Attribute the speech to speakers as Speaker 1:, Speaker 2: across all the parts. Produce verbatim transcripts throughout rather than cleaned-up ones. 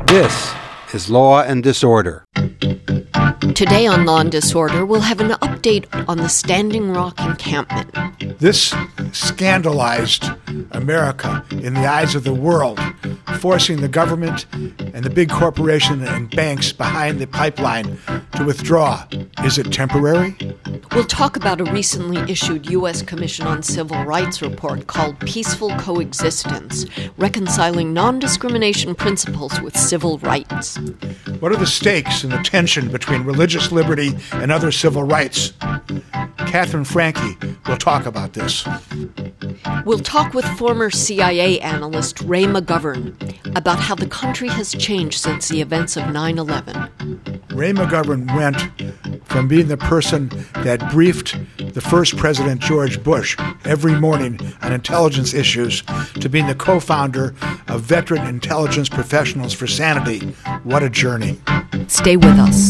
Speaker 1: This is Law and Disorder.
Speaker 2: Today on Law and Disorder, we'll have an update on the Standing Rock encampment.
Speaker 3: This scandalized America in the eyes of the world, forcing the government and the big corporation and banks behind the pipeline to withdraw. Is it temporary?
Speaker 2: We'll talk about a recently issued U S Commission on Civil Rights report called Peaceful Coexistence, Reconciling Non-Discrimination Principles with Civil Rights.
Speaker 3: What are the stakes and the tension between religious liberty and other civil rights? Catherine Franke will talk about this.
Speaker 2: We'll talk with former C I A analyst Ray McGovern about how the country has changed since the events of nine eleven.
Speaker 3: Ray McGovern went from being the person that briefed the first President George Bush every morning on intelligence issues to being the co-founder of Veteran Intelligence Professionals for Sanity. What a journey.
Speaker 2: Stay with us.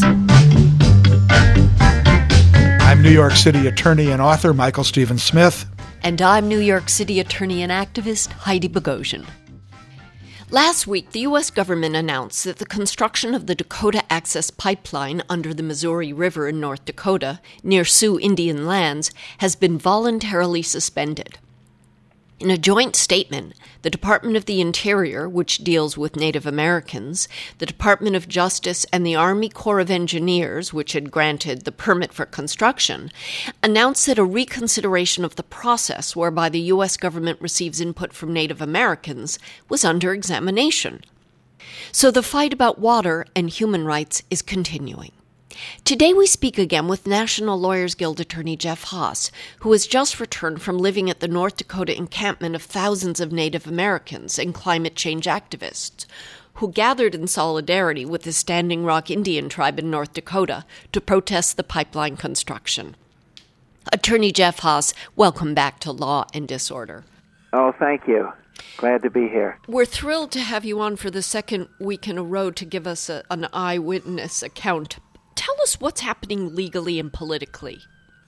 Speaker 3: I'm New York City attorney and author Michael Stephen Smith.
Speaker 2: And I'm New York City attorney and activist Heidi Bogosian. Last week, the U S government announced that the construction of the Dakota Access Pipeline under the Missouri River in North Dakota, near Sioux Indian lands, has been voluntarily suspended. In a joint statement, the Department of the Interior, which deals with Native Americans, the Department of Justice, and the Army Corps of Engineers, which had granted the permit for construction, announced that a reconsideration of the process whereby the U S government receives input from Native Americans was under examination. So the fight about water and human rights is continuing. Today we speak again with National Lawyers Guild attorney Jeff Haas, who has just returned from living at the North Dakota encampment of thousands of Native Americans and climate change activists, who gathered in solidarity with the Standing Rock Indian tribe in North Dakota to protest the pipeline construction. Attorney Jeff Haas, welcome back to Law and Disorder.
Speaker 4: Oh, thank you. Glad to be here.
Speaker 2: We're thrilled to have you on for the second week in a row to give us a, an eyewitness account. Tell us what's happening legally and politically.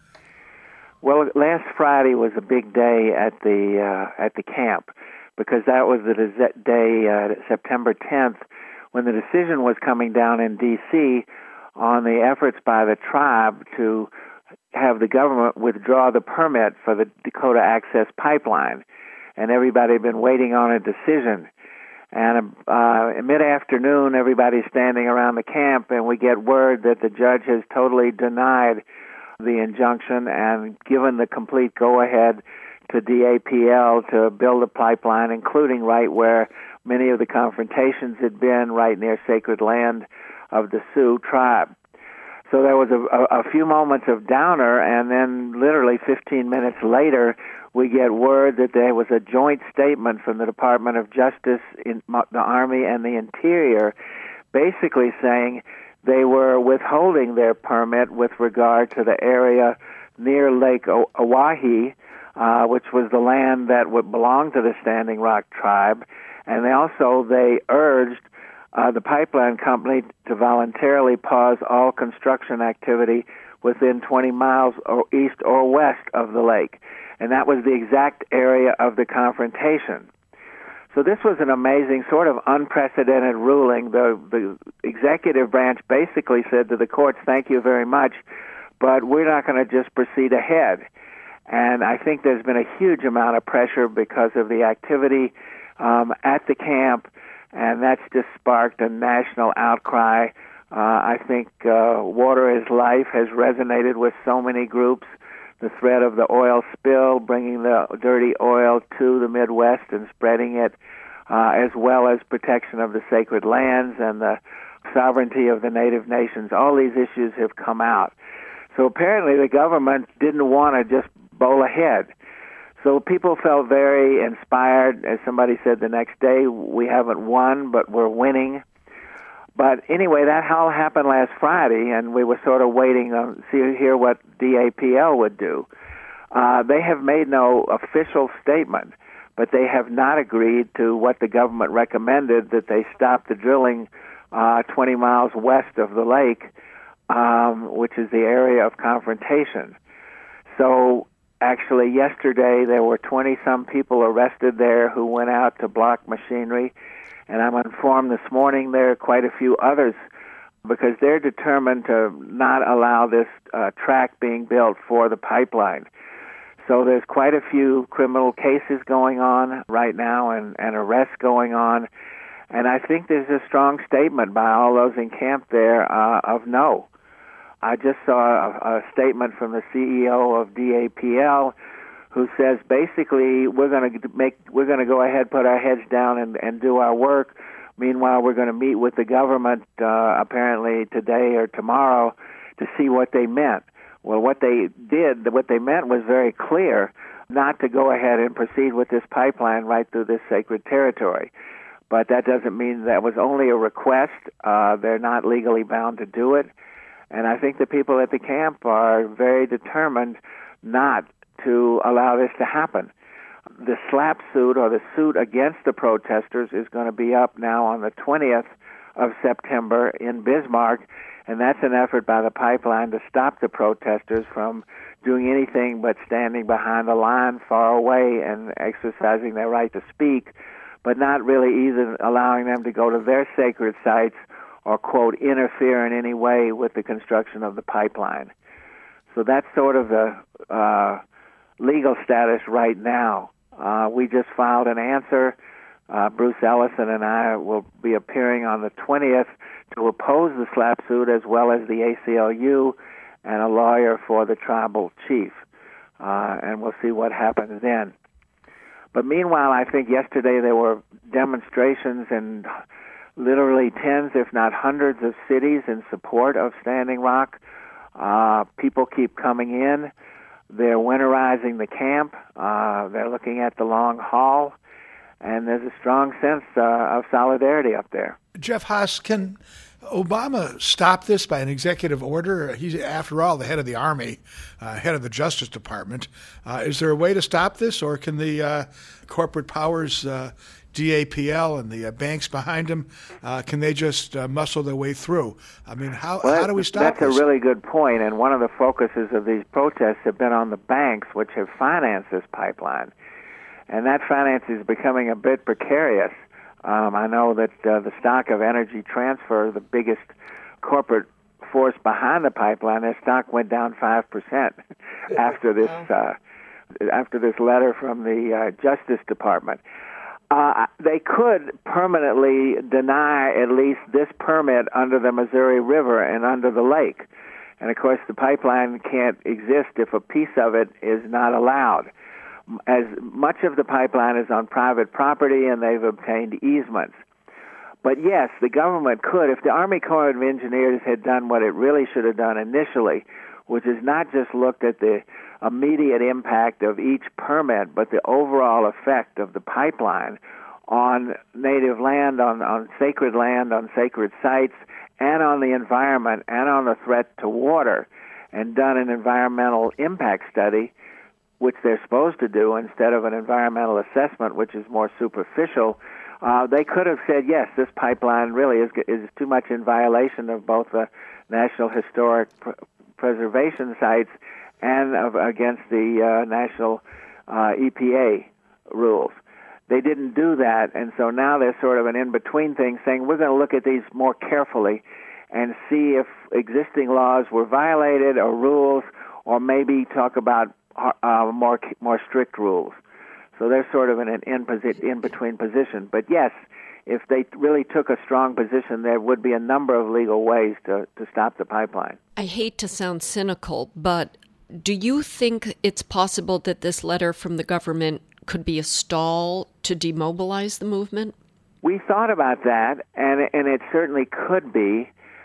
Speaker 4: Well, last Friday was a big day at the uh, at the camp because that was the day, uh, September tenth, when the decision was coming down in D C on the efforts by the tribe to have the government withdraw the permit for the Dakota Access Pipeline. And everybody had been waiting on a decision. And uh, in mid-afternoon, everybody's standing around the camp, and we get word that the judge has totally denied the injunction and given the complete go-ahead to D A P L to build a pipeline, including right where many of the confrontations had been, right near sacred land of the Sioux tribe. So there was a, a, a few moments of downer, and then literally fifteen minutes later, we get word that there was a joint statement from the Department of Justice, in the Army, and the Interior, basically saying they were withholding their permit with regard to the area near Lake Oahe, uh, which was the land that would belong to the Standing Rock tribe, and they also they urged uh, the pipeline company to voluntarily pause all construction activity within twenty miles or east or west of the lake. And that was the exact area of the confrontation. So this was an amazing, sort of unprecedented ruling. The, the executive branch basically said to the courts, thank you very much, but we're not going to just proceed ahead. And I think there's been a huge amount of pressure because of the activity um, at the camp, and that's just sparked a national outcry. Uh, I think uh, Water is Life has resonated with so many groups. The threat of the oil spill, bringing the dirty oil to the Midwest and spreading it, uh, as well as protection of the sacred lands and the sovereignty of the native nations. All these issues have come out. So apparently the government didn't want to just bowl ahead. So people felt very inspired. As somebody said the next day, we haven't won, but we're winning. But anyway, that all happened last Friday, and we were sort of waiting to see hear what D A P L would do. Uh, they have made no official statement, but they have not agreed to what the government recommended, that they stop the drilling uh, twenty miles west of the lake, um, which is the area of confrontation. So actually yesterday there were twenty-some people arrested there who went out to block machinery. And I'm informed this morning there are quite a few others because they're determined to not allow this uh, track being built for the pipeline. So there's quite a few criminal cases going on right now and, and arrests going on. And I think there's a strong statement by all those encamped there uh, of no. I just saw a, a statement from the C E O of D A P L who says basically we're going to make we're going to go ahead, put our heads down and, and do our work. Meanwhile, we're going to meet with the government uh, apparently today or tomorrow to see what they meant. Well, what they did, what they meant was very clear, not to go ahead and proceed with this pipeline right through this sacred territory. But that doesn't mean that was only a request. Uh, they're not legally bound to do it. And I think the people at the camp are very determined not to allow this to happen. The SLAPP suit, or the suit against the protesters, is going to be up now on the twentieth of September in Bismarck, and that's an effort by the pipeline to stop the protesters from doing anything but standing behind the line far away and exercising their right to speak, but not really either allowing them to go to their sacred sites or, quote, interfere in any way with the construction of the pipeline. So that's sort of the uh, legal status right now. Uh, we just filed an answer. Uh, Bruce Ellison and I will be appearing on the twentieth to oppose the SLAPP suit, as well as the A C L U and a lawyer for the tribal chief. Uh, and we'll see what happens then. But meanwhile, I think yesterday there were demonstrations in literally tens, if not hundreds, of cities in support of Standing Rock. Uh, people keep coming in. They're winterizing the camp. Uh, they're looking at the long haul. And there's a strong sense uh, of solidarity up there.
Speaker 3: Jeff Haas, can Obama stop this by an executive order? He's, after all, the head of the Army, uh, head of the Justice Department. Uh, is there a way to stop this, or can the uh, corporate powers, uh, D A P L and the uh, banks behind them, uh, can they just uh, muscle their way through? I mean, how
Speaker 4: well,
Speaker 3: how do we stop
Speaker 4: that's
Speaker 3: this?
Speaker 4: That's a really good point, and one of the focuses of these protests have been on the banks, which have financed this pipeline. And that finance is becoming a bit precarious. Um, I know that uh, the stock of Energy Transfer, the biggest corporate force behind the pipeline, their stock went down five percent after this uh, after this letter from the uh, Justice Department. Uh, they could permanently deny at least this permit under the Missouri River and under the lake. And, of course, the pipeline can't exist if a piece of it is not allowed. As much of the pipeline is on private property, and they've obtained easements. But yes, the government could, if the Army Corps of Engineers had done what it really should have done initially, which is not just looked at the immediate impact of each permit, but the overall effect of the pipeline on native land, on, on sacred land, on sacred sites, and on the environment, and on the threat to water, and done an environmental impact study, which they're supposed to do instead of an environmental assessment, which is more superficial, uh, they could have said, yes, this pipeline really is is too much in violation of both the National Historic Pr- Preservation Sites and of, against the uh, National uh, E P A rules. They didn't do that, and so now they're sort of an in-between thing, saying we're going to look at these more carefully and see if existing laws were violated or rules, or maybe talk about Uh, more more strict rules. So they're sort of in an in, posi- in between position. But yes, if they really took a strong position, there would be a number of legal ways to, to stop the pipeline.
Speaker 2: I hate to sound cynical, but do you think it's possible that this letter from the government could be a stall to demobilize the movement?
Speaker 4: We thought about that, and and it certainly could be.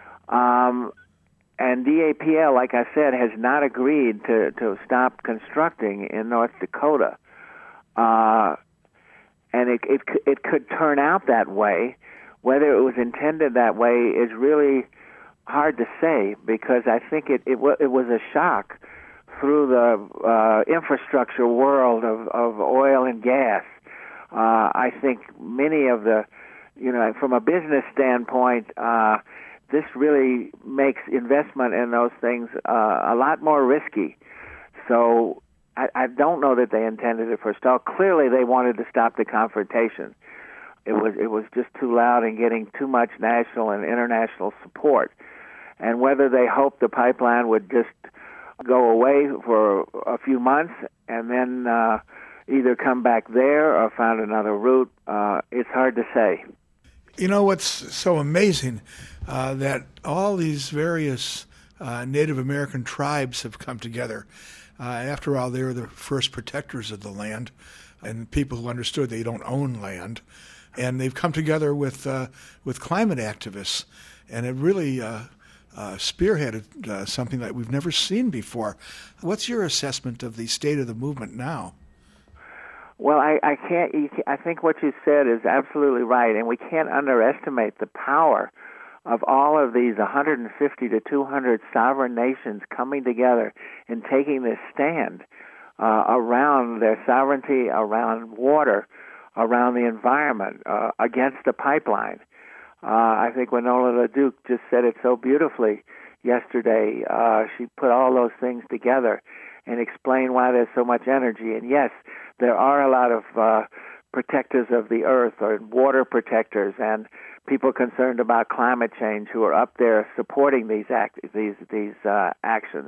Speaker 4: Um, And D A P L, like I said, has not agreed to, to stop constructing in North Dakota. Uh, and it, it it could turn out that way. Whether it was intended that way is really hard to say, because I think it, it, it was a shock through the uh, infrastructure world of, of oil and gas. Uh, I think many of the, you know, from a business standpoint, uh, this really makes investment in those things uh, a lot more risky. So I, I don't know that they intended it for a stall. Clearly, they wanted to stop the confrontation. It was it was just too loud and getting too much national and international support. And whether they hoped the pipeline would just go away for a few months and then uh, either come back there or find another route, uh, it's hard to say.
Speaker 3: You know what's so amazing? Uh, that all these various uh, Native American tribes have come together. Uh, after all, they were the first protectors of the land and people who understood they don't own land. And they've come together with uh, with climate activists, and it really uh, uh, spearheaded uh, something that we've never seen before. What's your assessment of the state of the movement now?
Speaker 4: Well, I, I can't. You can't I think what you said is absolutely right, and we can't underestimate the power of all of these one hundred fifty to two hundred sovereign nations coming together and taking this stand uh, around their sovereignty, around water, around the environment, uh, against the pipeline. Uh, I think Winona LaDuke just said it so beautifully yesterday. Uh, she put all those things together and explained why there's so much energy. And yes, there are a lot of uh, protectors of the earth or water protectors and people concerned about climate change who are up there supporting these act- these these uh, actions.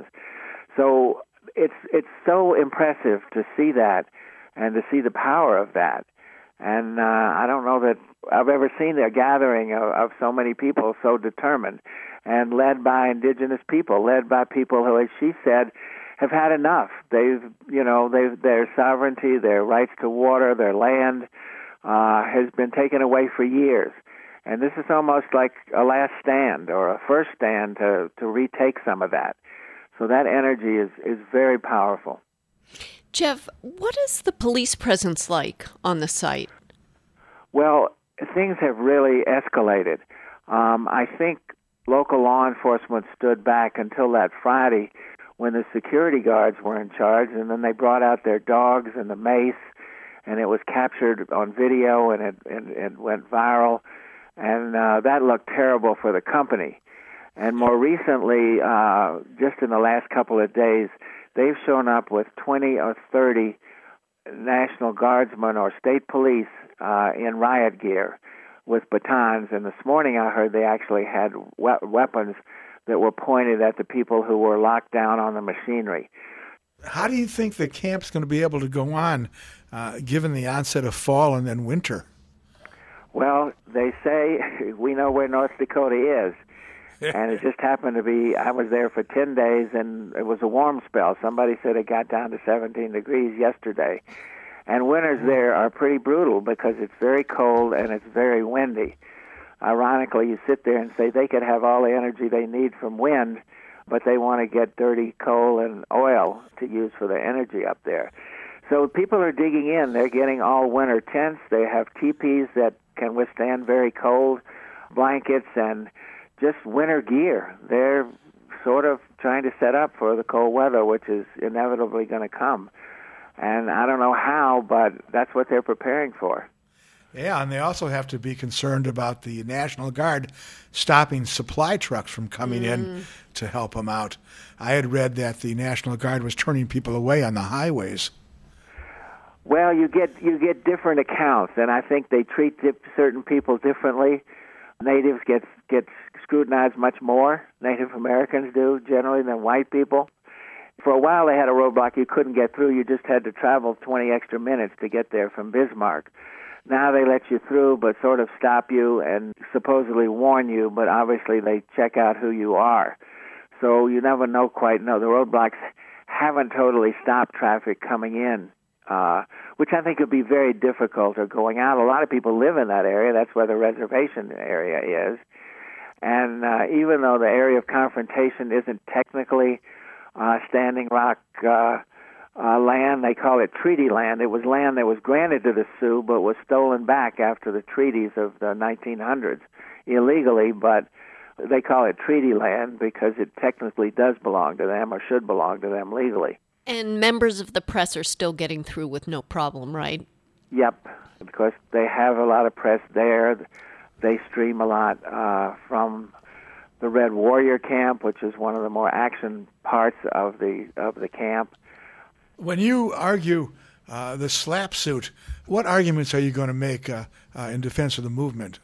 Speaker 4: So it's it's so impressive to see that and to see the power of that. And uh, I don't know that I've ever seen a gathering of, of so many people so determined and led by indigenous people, led by people who, as she said, have had enough. They've, you know, they've, their sovereignty, their rights to water, their land uh, has been taken away for years. And this is almost like a last stand or a first stand to, to retake some of that. So that energy is, is very powerful.
Speaker 2: Jeff, what is the police presence like on the site?
Speaker 4: Well, things have really escalated. Um, I think local law enforcement stood back until that Friday when the security guards were in charge, and then they brought out their dogs and the mace, and it was captured on video, and it, and it went viral, and uh, that looked terrible for the company. And more recently, uh, just in the last couple of days, they've shown up with twenty or thirty National Guardsmen or state police uh, in riot gear with batons. And this morning I heard they actually had we- weapons that were pointed at the people who were locked down on the machinery.
Speaker 3: How do you think the camp's going to be able to go on, uh, given the onset of fall and then winter?
Speaker 4: Well, they say we know where North Dakota is. And it just happened to be, I was there for ten days, and it was a warm spell. Somebody said it got down to seventeen degrees yesterday. And winters there are pretty brutal because it's very cold and it's very windy. Ironically, you sit there and say they could have all the energy they need from wind, but they want to get dirty coal and oil to use for their energy up there. So people are digging in. They're getting all winter tents. They have teepees that can withstand very cold, blankets, and just winter gear. They're sort of trying to set up for the cold weather, which is inevitably going to come. And I don't know how, but that's what they're preparing for.
Speaker 3: Yeah, and they also have to be concerned about the National Guard stopping supply trucks from coming mm. in to help them out. I had read that the National Guard was turning people away on the highways.
Speaker 4: Well, you get you get different accounts, and I think they treat dip, certain people differently. Natives get get scrutinized much more, Native Americans do, generally, than white people. For a while, they had a roadblock you couldn't get through. You just had to travel twenty extra minutes to get there from Bismarck. Now they let you through, but sort of stop you and supposedly warn you, but obviously they check out who you are. So you never know quite know. The roadblocks haven't totally stopped traffic coming in, uh, which I think would be very difficult, or going out. A lot of people live in that area. That's where the reservation area is. And uh, even though the area of confrontation isn't technically uh, Standing Rock uh, uh, land, they call it treaty land. It was land that was granted to the Sioux but was stolen back after the treaties of the nineteen hundreds illegally, but they call it treaty land because it technically does belong to them or should belong to them legally.
Speaker 2: And members of the press are still getting through with no problem, right?
Speaker 4: Yep, because they have a lot of press there. They stream a lot uh, from the Red Warrior Camp, which is one of the more action parts of the of the camp.
Speaker 3: When you argue uh, the SLAPP suit. What arguments are you going to make uh, uh, in defense of the movement?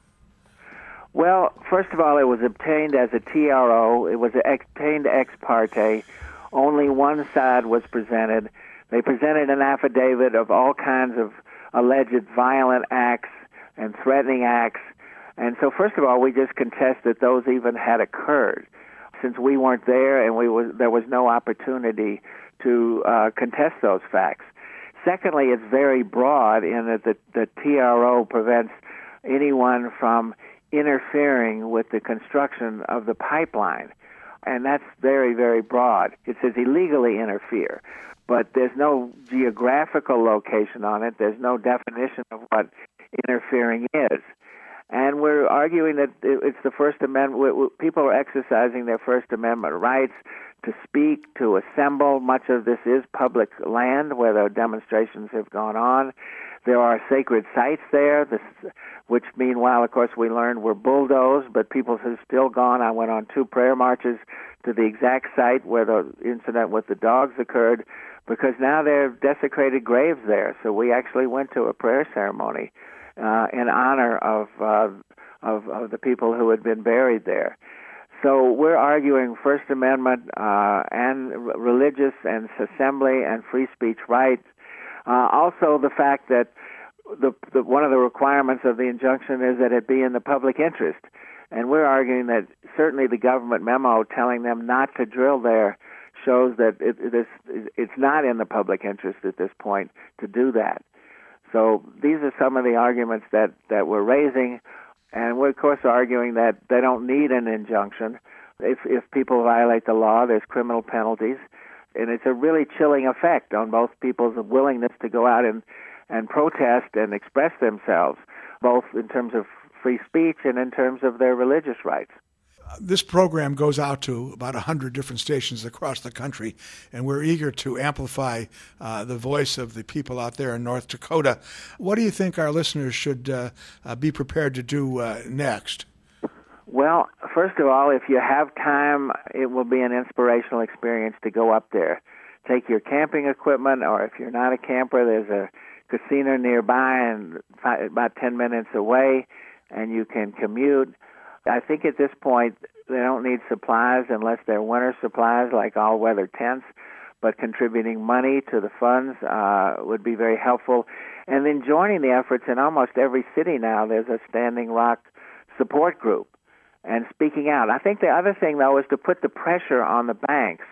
Speaker 4: Well, first of all, it was obtained as a T R O. It was obtained ex parte. Only one side was presented. They presented an affidavit of all kinds of alleged violent acts and threatening acts. And so, first of all, we just contest that those even had occurred, since we weren't there and we was, there was no opportunity to uh, contest those facts. Secondly, it's very broad in that the, the T R O prevents anyone from interfering with the construction of the pipeline. And that's very, very broad. It says illegally interfere, but there's no geographical location on it. There's no definition of what interfering is. And we're arguing that it's the First Amendment. People are exercising their First Amendment rights to speak, to assemble. Much of this is public land where the demonstrations have gone on. There are sacred sites there, this, which meanwhile, of course, we learned were bulldozed, but people have still gone. I went on two prayer marches to the exact site where the incident with the dogs occurred, because now there are desecrated graves there. So we actually went to a prayer ceremony uh, in honor of, uh, of of the people who had been buried there. So we're arguing First Amendment uh, and r- religious and assembly and free speech rights. Uh, also, the fact that the, the one of the requirements of the injunction is that it be in the public interest. And we're arguing that certainly the government memo telling them not to drill there shows that it, it is, it's not in the public interest at this point to do that. So these are some of the arguments that, that we're raising. And we're, of course, arguing that they don't need an injunction. If, if people violate the law, there's criminal penalties. And it's a really chilling effect on both people's willingness to go out and, and protest and express themselves, both in terms of free speech and in terms of their religious rights.
Speaker 3: This program goes out to about one hundred different stations across the country, and we're eager to amplify uh, the voice of the people out there in North Dakota. What do you think our listeners should uh, uh, be prepared to do uh, next?
Speaker 4: Well, first of all, if you have time, it will be an inspirational experience to go up there. Take your camping equipment, or if you're not a camper, there's a casino nearby and about ten minutes away, and you can commute. I think at this point, they don't need supplies unless they're winter supplies like all-weather tents, but contributing money to the funds uh, would be very helpful. And then joining the efforts in almost every city now, there's a Standing Rock support group and speaking out. I think the other thing, though, is to put the pressure on the banks,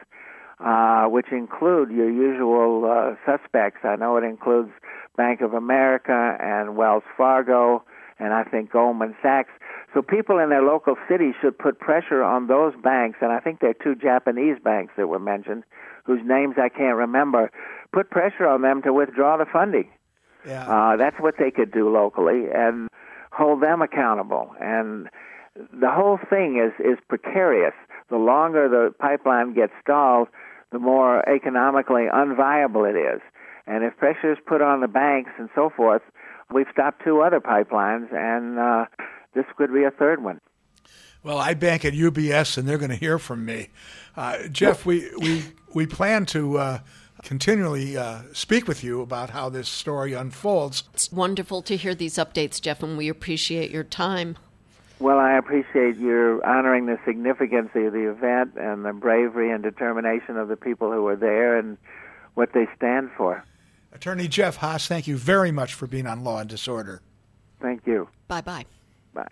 Speaker 4: uh, which include your usual uh, suspects. I know it includes Bank of America and Wells Fargo, and I think Goldman Sachs. So people in their local cities should put pressure on those banks, and I think there are two Japanese banks that were mentioned, whose names I can't remember. Put pressure on them to withdraw the funding.
Speaker 3: Yeah.
Speaker 4: Uh, that's what they could do locally, and hold them accountable. And the whole thing is, is precarious. The longer the pipeline gets stalled, the more economically unviable it is. And if pressure is put on the banks and so forth, we've stopped two other pipelines, and uh, this could be a third one.
Speaker 3: Well, I bank at U B S, and they're going to hear from me. Uh, Jeff, we, we, we plan to uh, continually uh, speak with you about how this story unfolds.
Speaker 2: It's wonderful to hear these updates, Jeff, and we appreciate your time.
Speaker 4: Well, I appreciate your honoring the significance of the event and the bravery and determination of the people who were there and what they stand for.
Speaker 3: Attorney Jeff Haas, thank you very much for being on Law and Disorder.
Speaker 4: Thank you.
Speaker 2: Bye-bye.
Speaker 4: Bye.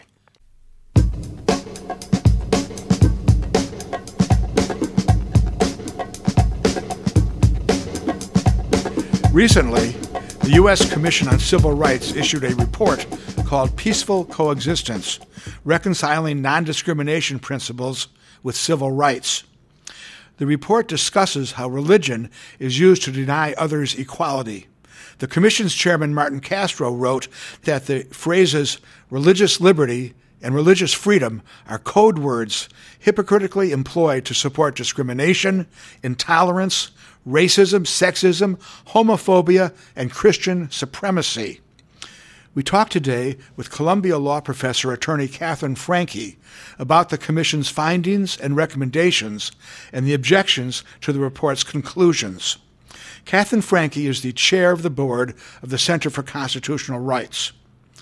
Speaker 3: Recently, the U S Commission on Civil Rights issued a report called Peaceful Coexistence, Reconciling Non-Discrimination Principles with Civil Rights. The report discusses how religion is used to deny others equality. The Commission's chairman, Martin Castro, wrote that the phrases religious liberty and religious freedom are code words hypocritically employed to support discrimination, intolerance, racism, sexism, homophobia, and Christian supremacy. We talked today with Columbia Law professor attorney Catherine Franke about the Commission's findings and recommendations and the objections to the report's conclusions. Katherine Franke is the chair of the board of the Center for Constitutional Rights.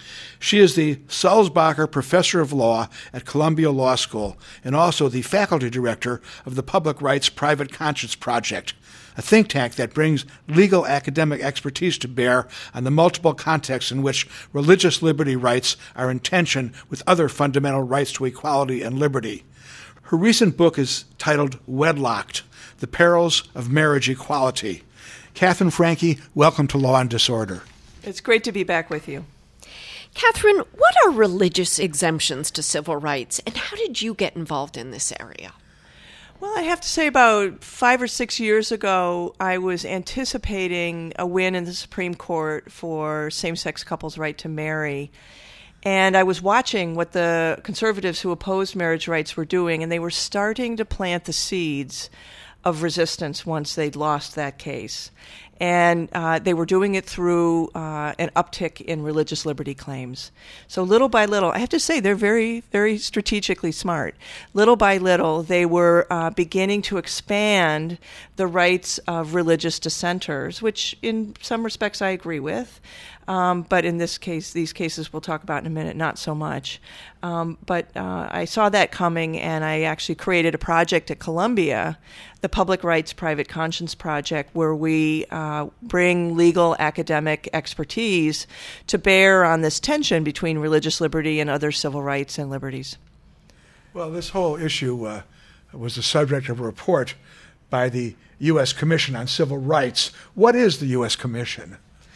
Speaker 3: She is the Sulzbacher Professor of Law at Columbia Law School and also the faculty director of the Public Rights Private Conscience Project, a think tank that brings legal academic expertise to bear on the multiple contexts in which religious liberty rights are in tension with other fundamental rights to equality and liberty. Her recent book is titled Wedlocked: The Perils of Marriage Equality. Katherine Franke, welcome to Law and Disorder.
Speaker 5: It's great to be back with you.
Speaker 2: Katherine, what are religious exemptions to civil rights, and how did you get involved in this area?
Speaker 5: Well, I have to say about five or six years ago, I was anticipating a win in the Supreme Court for same-sex couples' right to marry. And I was watching what the conservatives who opposed marriage rights were doing, and they were starting to plant the seeds of resistance once they'd lost that case. And uh, they were doing it through uh, an uptick in religious liberty claims. So little by little, I have to say they're very, very strategically smart. Little by little, they were uh, beginning to expand the rights of religious dissenters, which in some respects I agree with. Um, but in this case, these cases we'll talk about in a minute, not so much. Um, but uh, I saw that coming, and I actually created a project at Columbia, the Public Rights Private Conscience Project, where we uh, bring legal academic expertise to bear on this tension between religious liberty and other civil rights and liberties.
Speaker 3: Well, this whole issue uh, was the subject of a report by the U S Commission on Civil Rights. What is the U S Commission?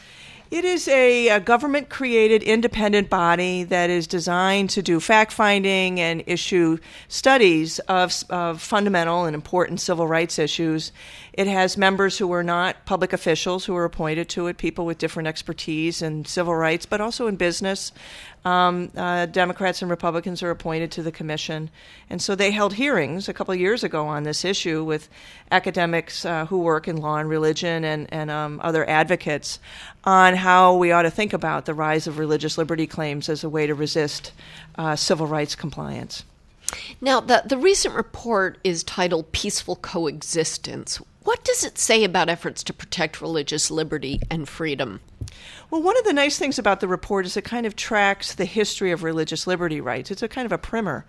Speaker 5: It is a, a government-created independent body that is designed to do fact-finding and issue studies of, of fundamental and important civil rights issues. It has members who are not public officials who are appointed to it, people with different expertise in civil rights, but also in business. Um, uh, Democrats and Republicans are appointed to the commission. And so they held hearings a couple of years ago on this issue with academics uh, who work in law and religion and, and um, other advocates on how we ought to think about the rise of religious liberty claims as a way to resist uh, civil rights compliance.
Speaker 2: Now, the, the recent report is titled Peaceful Coexistence. What does it say about efforts to protect religious liberty and freedom?
Speaker 5: Well, one of the nice things about the report is it kind of tracks the history of religious liberty rights. It's a kind of a primer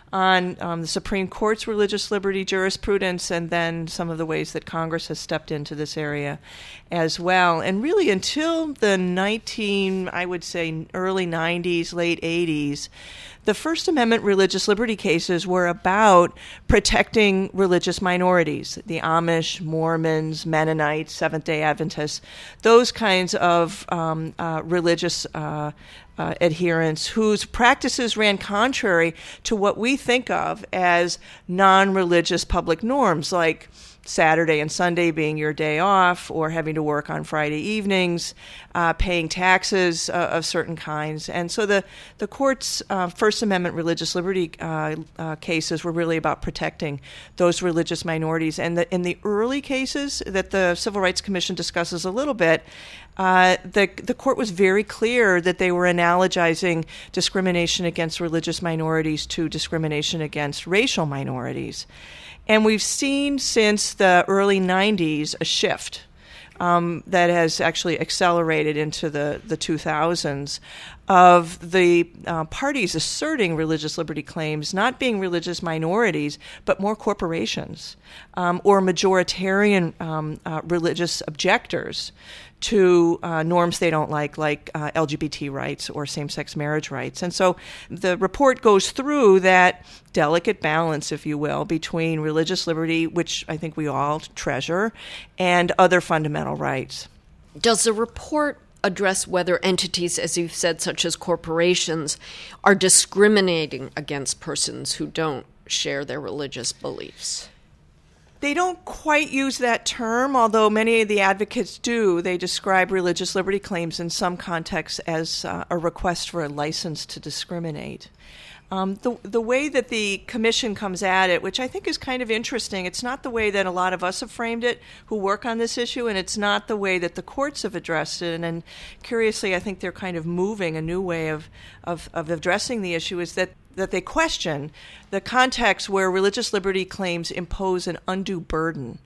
Speaker 5: on um, the Supreme Court's religious liberty jurisprudence and then some of the ways that Congress has stepped into this area as well. And really until the nineteen, I would say, early nineties, late eighties, the First Amendment religious liberty cases were about protecting religious minorities, the Amish, Mormons, Mennonites, Seventh-day Adventists, those kinds of um, uh, religious uh, uh, adherents whose practices ran contrary to what we think of as non-religious public norms, like Saturday and Sunday being your day off, or having to work on Friday evenings, uh, paying taxes uh, of certain kinds. And so the, the court's uh, First Amendment religious liberty uh, uh, cases were really about protecting those religious minorities. And the, in the early cases that the Civil Rights Commission discusses a little bit, uh, the, the court was very clear that they were analogizing discrimination against religious minorities to discrimination against racial minorities. And we've seen since the early nineties a shift um, that has actually accelerated into the, the two thousands of the uh, parties asserting religious liberty claims not being religious minorities, but more corporations um, or majoritarian um, uh, religious objectors to uh, norms they don't like, like uh, L G B T rights or same-sex marriage rights. And so the report goes through that delicate balance, if you will, between religious liberty, which I think we all treasure, and other fundamental rights.
Speaker 2: Does the report address whether entities, as you've said, such as corporations, are discriminating against persons who don't share their religious beliefs?
Speaker 5: They don't quite use that term, although many of the advocates do. They describe religious liberty claims in some contexts as uh, a request for a license to discriminate. Um, the the way that the commission comes at it, which I think is kind of interesting, it's not the way that a lot of us have framed it who work on this issue, and it's not the way that the courts have addressed it. And, and curiously, I think they're kind of moving a new way of, of, of addressing the issue, is that that they question the context where religious liberty claims impose an undue burden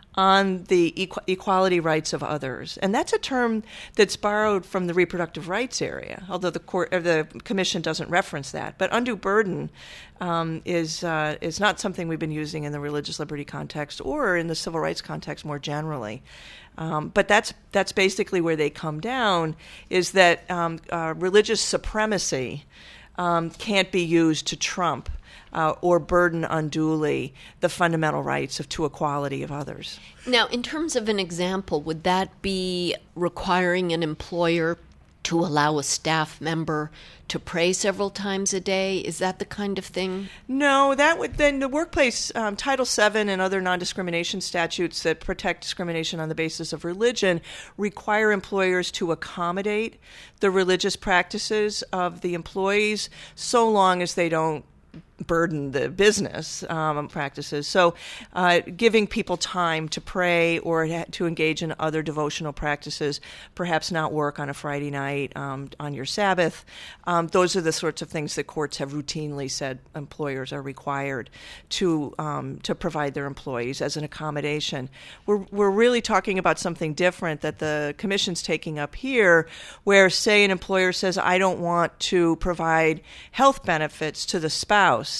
Speaker 5: on the equ- equality rights of others. And that's a term that's borrowed from the reproductive rights area, although the court or the commission doesn't reference that. But undue burden um, is uh, is not something we've been using in the religious liberty context or in the civil rights context more generally. Um, but that's that's basically where they come down, is that um, uh, religious supremacy um, can't be used to trump Uh, or burden unduly the fundamental rights of to equality of others.
Speaker 2: Now, in terms of an example, would that be requiring an employer to allow a staff member to pray several times a day? Is that the kind of thing?
Speaker 5: No, that would then the workplace um, Title seven and other non-discrimination statutes that protect discrimination on the basis of religion require employers to accommodate the religious practices of the employees so long as they don't burden the business um, practices. So uh, giving people time to pray or to engage in other devotional practices, perhaps not work on a Friday night um, on your Sabbath, um, those are the sorts of things that courts have routinely said employers are required to um, to provide their employees as an accommodation. We're, we're really talking about something different that the commission's taking up here, where, say, an employer says, I don't want to provide health benefits to the spouse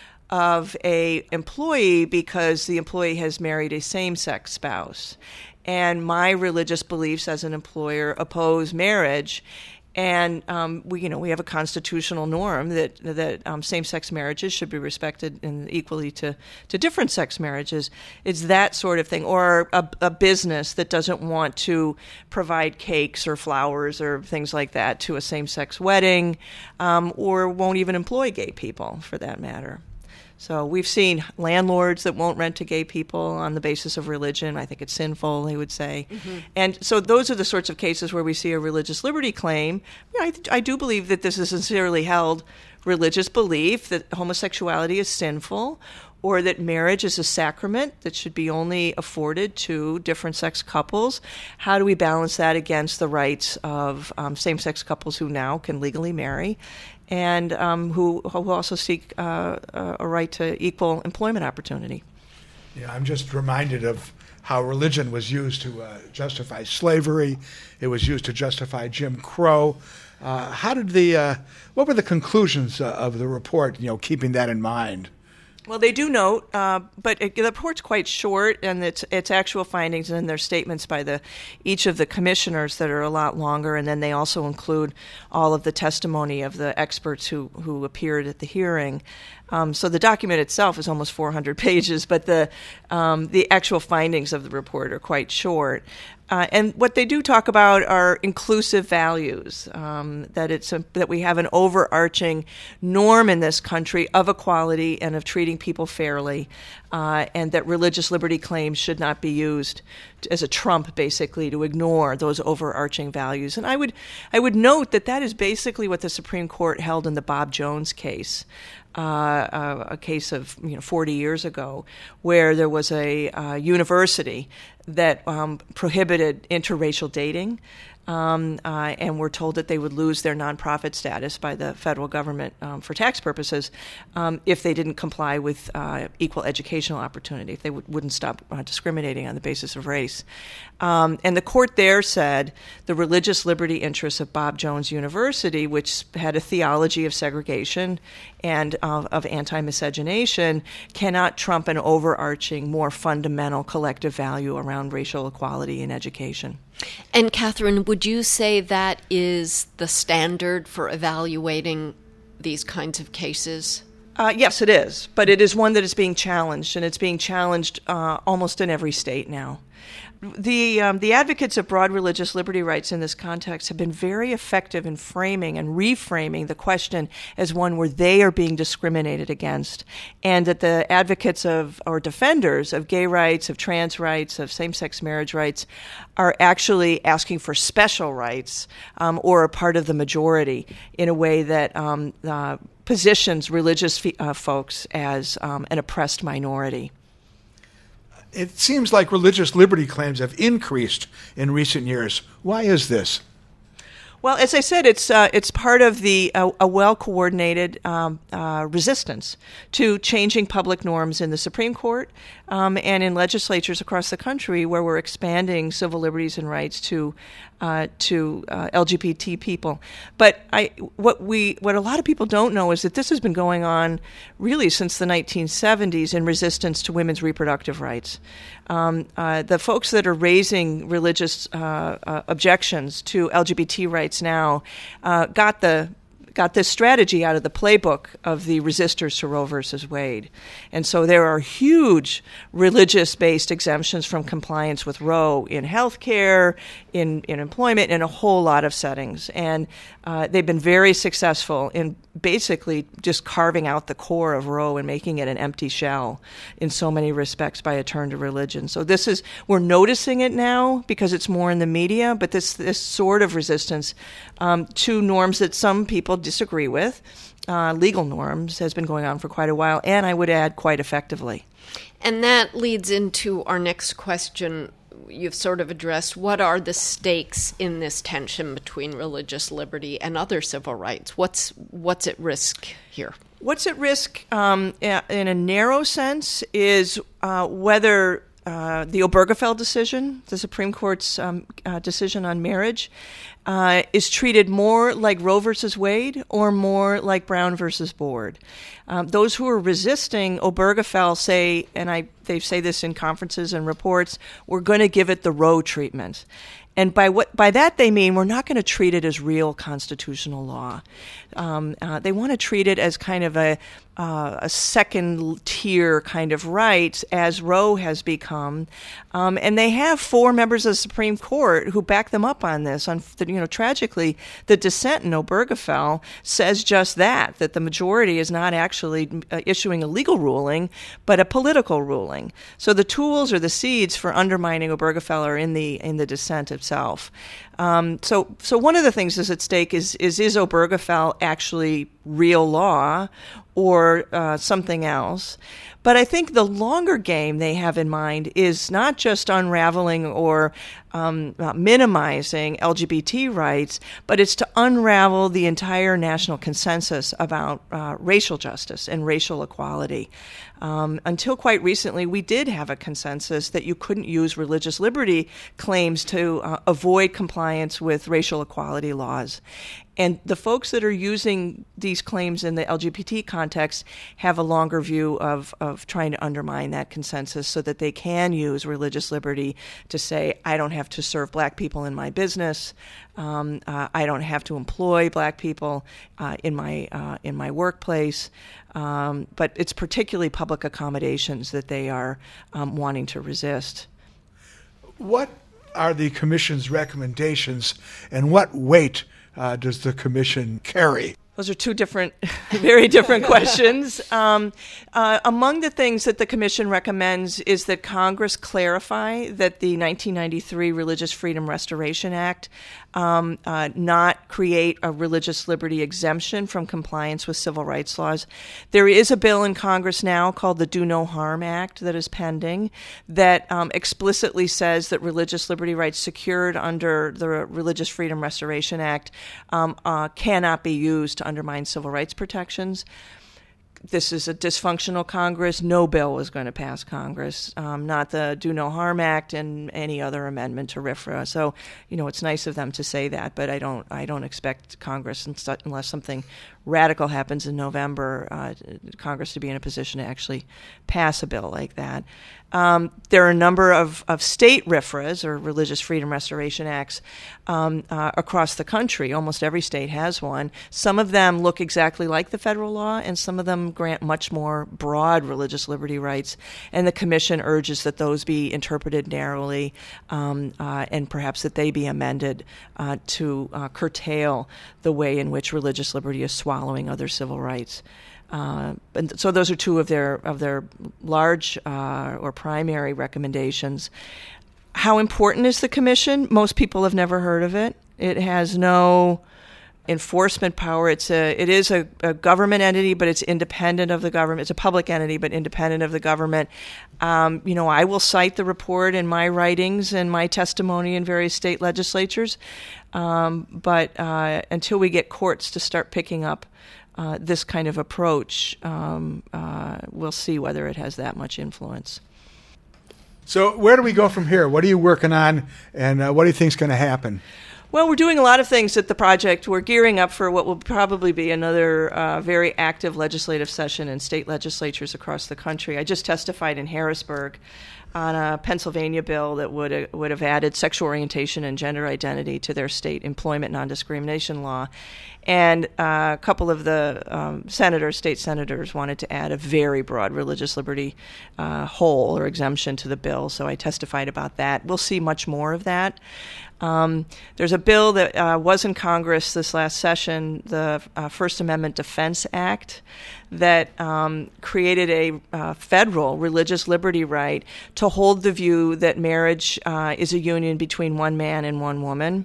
Speaker 5: of a employee because the employee has married a same-sex spouse. And my religious beliefs as an employer oppose marriage. And um, we, you know, we have a constitutional norm that that um, same-sex marriages should be respected in equally to, to different sex marriages. It's that sort of thing, or a, a business that doesn't want to provide cakes or flowers or things like that to a same-sex wedding, um, or won't even employ gay people, for that matter. So we've seen landlords that won't rent to gay people on the basis of religion. I think it's sinful, they would say. Mm-hmm. And so those are the sorts of cases where we see a religious liberty claim. You know, I, I do believe that this is a sincerely held religious belief that homosexuality is sinful, or that marriage is a sacrament that should be only afforded to different sex couples. How do we balance that against the rights of um, same-sex couples who now can legally marry, and um, who, who also seek uh, a right to equal employment opportunity?
Speaker 3: Yeah, I'm just reminded of how religion was used to uh, justify slavery. It was used to justify Jim Crow. Uh, how did the uh, what were the conclusions uh, of the report? You know, keeping that in mind.
Speaker 5: Well, they do note, uh, but it, the report's quite short, and it's its actual findings and their statements by the each of the commissioners that are a lot longer, and then they also include all of the testimony of the experts who, who appeared at the hearing. Um, so the document itself is almost four hundred pages, but the um, the actual findings of the report are quite short. Uh, and what they do talk about are inclusive values, um, that it's a, that we have an overarching norm in this country of equality and of treating people fairly, uh, and that religious liberty claims should not be used as a trump, basically, to ignore those overarching values. And I would I would note that that is basically what the Supreme Court held in the Bob Jones case. Uh, uh, a case of you know forty years ago, where there was a uh, university that um, prohibited interracial dating, um, uh, and were told that they would lose their nonprofit status by the federal government um, for tax purposes um, if they didn't comply with uh, equal educational opportunity, if they w- wouldn't stop uh, discriminating on the basis of race. Um, and the court there said the religious liberty interests of Bob Jones University, which had a theology of segregation and uh, of anti-miscegenation, cannot trump an overarching, more fundamental collective value around racial equality in education.
Speaker 2: And Catherine, would you say that is the standard for evaluating these kinds of cases?
Speaker 5: Uh, yes, it is, but it is one that is being challenged, and it's being challenged uh, almost in every state now. The um, the advocates of broad religious liberty rights in this context have been very effective in framing and reframing the question as one where they are being discriminated against, and that the advocates of or defenders of gay rights, of trans rights, of same-sex marriage rights are actually asking for special rights um, or are part of the majority in a way that um, uh, positions religious fe- uh, folks as um, an oppressed minority.
Speaker 3: It seems like religious liberty claims have increased in recent years. Why is this?
Speaker 5: Well, as I said, it's uh, it's part of the uh, a well-coordinated um, uh, resistance to changing public norms in the Supreme Court um, and in legislatures across the country, where we're expanding civil liberties and rights to uh, to uh, L G B T people. But I, what we what a lot of people don't know is that this has been going on really since the nineteen seventies in resistance to women's reproductive rights. Um, uh, the folks that are raising religious uh, uh, objections to L G B T rights now uh, got the got this strategy out of the playbook of the resistors to Roe versus Wade. And so there are huge religious-based exemptions from compliance with Roe in healthcare, in, in employment, in a whole lot of settings. And uh, they've been very successful in basically just carving out the core of Roe and making it an empty shell in so many respects by a turn to religion. So this is, we're noticing it now because it's more in the media, but this, this sort of resistance um, to norms that some people disagree with, uh, legal norms, has been going on for quite a while, and I would add quite effectively.
Speaker 2: And that leads into our next question. You've sort of addressed what are the stakes in this tension between religious liberty and other civil rights? What's what's at risk here?
Speaker 5: What's at risk um, in a narrow sense is uh, whether uh, the Obergefell decision, the Supreme Court's um, uh, decision on marriage, Uh, is treated more like Roe versus Wade or more like Brown versus Board. Um, those who are resisting Obergefell say, and I they say this in conferences and reports, we're going to give it the Roe treatment. And by what by that they mean we're not going to treat it as real constitutional law. Um, uh, they want to treat it as kind of a uh, a second tier kind of right, as Roe has become. Um, and they have four members of the Supreme Court who back them up on this. On you know, tragically, the dissent in Obergefell says just that: that the majority is not actually uh, issuing a legal ruling, but a political ruling. So the tools or the seeds for undermining Obergefell are in the in the dissent itself. Um, so, so one of the things that's at stake is is is Obergefell actually real law or uh, something else? But I think the longer game they have in mind is not just unraveling or um, uh, minimizing L G B T rights, but it's to unravel the entire national consensus about uh, racial justice and racial equality. Um, until quite recently, we did have a consensus that you couldn't use religious liberty claims to uh, avoid compliance with racial equality laws. And the folks that are using these claims in the L G B T context have a longer view of, of trying to undermine that consensus so that they can use religious liberty to say, I don't have to serve black people in my business. Um, uh, I don't have to employ black people uh, in my uh, in my workplace. Um, but it's particularly public accommodations that they are um, wanting to resist.
Speaker 3: What are the Commission's recommendations, and what weight uh, does the Commission carry?
Speaker 5: Those are two different, very different questions. Um, uh, among the things that the Commission recommends is that Congress clarify that the nineteen ninety-three Religious Freedom Restoration Act um, uh, not create a religious liberty exemption from compliance with civil rights laws. There is a bill in Congress now called the Do No Harm Act that is pending that um, explicitly says that religious liberty rights secured under the Religious Freedom Restoration Act um, uh, cannot be used to undermine civil rights protections. This is a dysfunctional Congress. No bill is going to pass Congress, um, not the Do No Harm Act and any other amendment to R F R A. So, you know, it's nice of them to say that, but I don't, I don't expect Congress, unless something radical happens in November, uh, Congress to be in a position to actually pass a bill like that. Um, there are a number of, of state R F R As, or Religious Freedom Restoration Acts, um, uh, across the country. Almost every state has one. Some of them look exactly like the federal law, and some of them grant much more broad religious liberty rights. And the Commission urges that those be interpreted narrowly, um, uh, and perhaps that they be amended uh, to uh, curtail the way in which religious liberty is swallowing other civil rights. Uh, and so those are two of their of their large uh, or primary recommendations. How important is the Commission? Most people have never heard of it. It has no enforcement power. It's a it is a, a government entity, but it's independent of the government. It's a public entity, but independent of the government. Um, you know, I will cite the report in my writings and my testimony in various state legislatures, um, but uh, until we get courts to start picking up uh, this kind of approach, um, uh, we'll see whether it has that much influence.
Speaker 3: So where do we go from here? What are you working on, and uh, what do you think is going to happen?
Speaker 5: Well, we're doing a lot of things at the project. We're gearing up for what will probably be another uh, very active legislative session in state legislatures across the country. I just testified in Harrisburg on a Pennsylvania bill that would uh, would have added sexual orientation and gender identity to their state employment non-discrimination law. And uh, a couple of the um, senators, state senators, wanted to add a very broad religious liberty uh, hole or exemption to the bill, so I testified about that. We'll see much more of that. Um, there's a bill that uh, was in Congress this last session, the uh, First Amendment Defense Act, that um, created a uh, federal religious liberty right to hold the view that marriage uh, is a union between one man and one woman,